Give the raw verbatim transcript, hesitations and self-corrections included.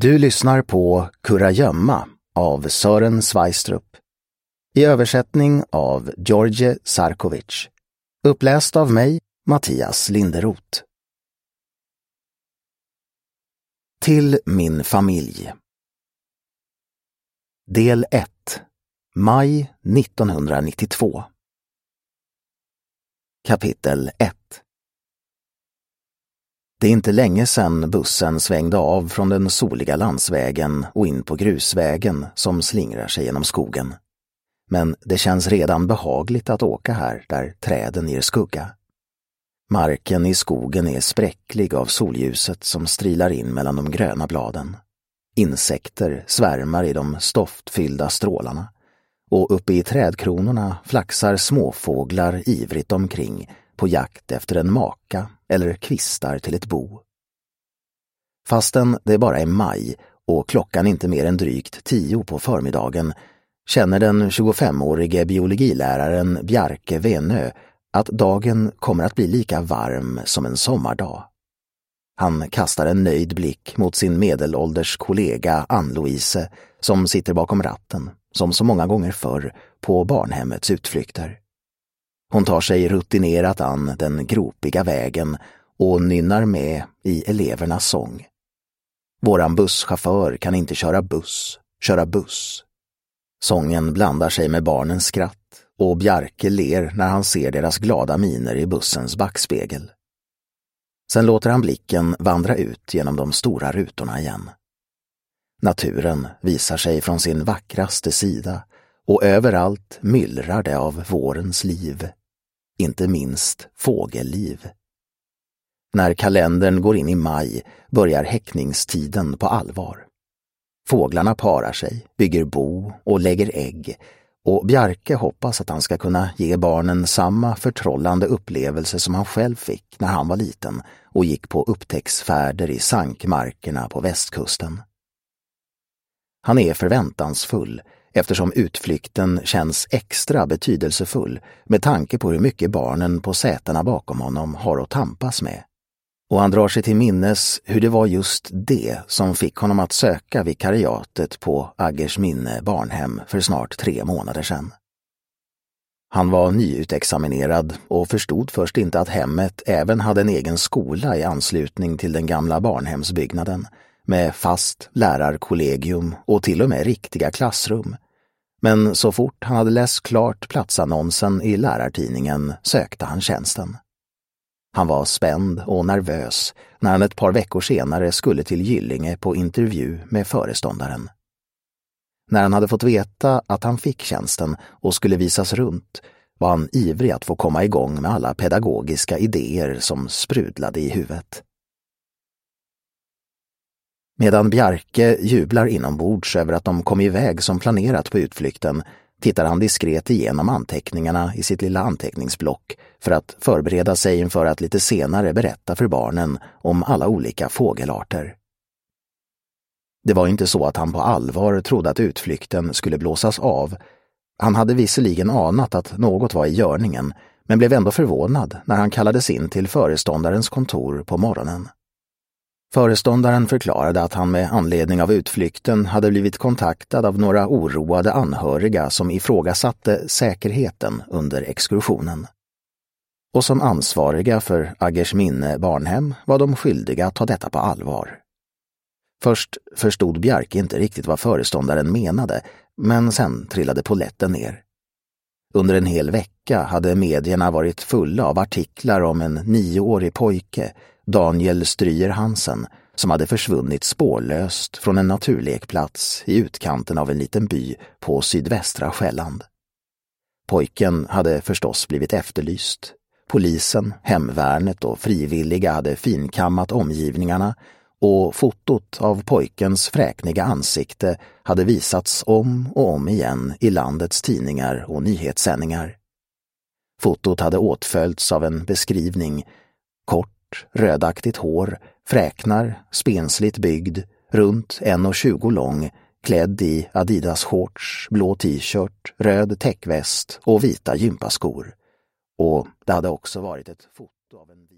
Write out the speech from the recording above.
Du lyssnar på Kurragömma av Sören Sveistrup. I översättning av George Sarkovic. Uppläst av mig, Mattias Linderoth. Till min familj. Del ett. Maj nittonhundranittiotvå. Kapitel ett. Det är inte länge sedan bussen svängde av från den soliga landsvägen och in på grusvägen som slingrar sig genom skogen. Men det känns redan behagligt att åka här där träden ger skugga. Marken i skogen är spräcklig av solljuset som strilar in mellan de gröna bladen. Insekter svärmar i de stoftfyllda strålarna och uppe i trädkronorna flaxar småfåglar ivrigt omkring på jakt efter en maka eller kvistar till ett bo. Fastän det bara är maj och klockan inte mer än drygt tio på förmiddagen känner den tjugofemårige biologiläraren Bjarke Venö att dagen kommer att bli lika varm som en sommardag. Han kastar en nöjd blick mot sin medelålders kollega Ann-Louise som sitter bakom ratten, som så många gånger förr, på barnhemmets utflykter. Hon tar sig rutinerat an den gropiga vägen och nynnar med i elevernas sång. Våran busschaufför kan inte köra buss, köra buss. Sången blandar sig med barnens skratt och Bjarke ler när han ser deras glada miner i bussens backspegel. Sen låter han blicken vandra ut genom de stora rutorna igen. Naturen visar sig från sin vackraste sida och överallt myllrar det av vårens liv. Inte minst fågelliv. När kalendern går in i maj börjar häckningstiden på allvar. Fåglarna parar sig, bygger bo och lägger ägg, och Bjarke hoppas att han ska kunna ge barnen samma förtrollande upplevelse som han själv fick när han var liten och gick på upptäcktsfärder i sankmarkerna på västkusten. Han är förväntansfull eftersom utflykten känns extra betydelsefull med tanke på hur mycket barnen på sätena bakom honom har att tampas med. Och han drar sig till minnes hur det var just det som fick honom att söka vikariatet på Aggersminne barnhem för snart tre månader sedan. Han var nyutexaminerad och förstod först inte att hemmet även hade en egen skola i anslutning till den gamla barnhemsbyggnaden med fast lärarkollegium och till och med riktiga klassrum. Men så fort han hade läst klart platsannonsen i lärartidningen sökte han tjänsten. Han var spänd och nervös när han ett par veckor senare skulle till Gyllinge på intervju med föreståndaren. När han hade fått veta att han fick tjänsten och skulle visas runt var han ivrig att få komma igång med alla pedagogiska idéer som sprudlade i huvudet. Medan Bjarke jublar inombords över att de kom iväg som planerat på utflykten tittar han diskret igenom anteckningarna i sitt lilla anteckningsblock för att förbereda sig inför att lite senare berätta för barnen om alla olika fågelarter. Det var inte så att han på allvar trodde att utflykten skulle blåsas av. Han hade visserligen anat att något var i görningen, men blev ändå förvånad när han kallades in till föreståndarens kontor på morgonen. Föreståndaren förklarade att han med anledning av utflykten hade blivit kontaktad av några oroade anhöriga som ifrågasatte säkerheten under exkursionen. Och som ansvariga för Aggersminne barnhem var de skyldiga att ta detta på allvar. Först förstod Bjarke inte riktigt vad föreståndaren menade, men sen trillade polletten ner. Under en hel vecka hade medierna varit fulla av artiklar om en nioårig pojke, Daniel Stryger Hansen, som hade försvunnit spårlöst från en naturlekplats i utkanten av en liten by på sydvästra Själland. Pojken hade förstås blivit efterlyst. Polisen, hemvärnet och frivilliga hade finkammat omgivningarna och fotot av pojkens fräkniga ansikte hade visats om och om igen i landets tidningar och nyhetssändningar. Fotot hade åtföljts av en beskrivning: kort, rödaktigt hår, fräknar, spensligt byggd, runt en komma tjugo lång, klädd i Adidas shorts, blå t-shirt, röd täckväst och vita gympaskor. Och det hade också varit ett foto av en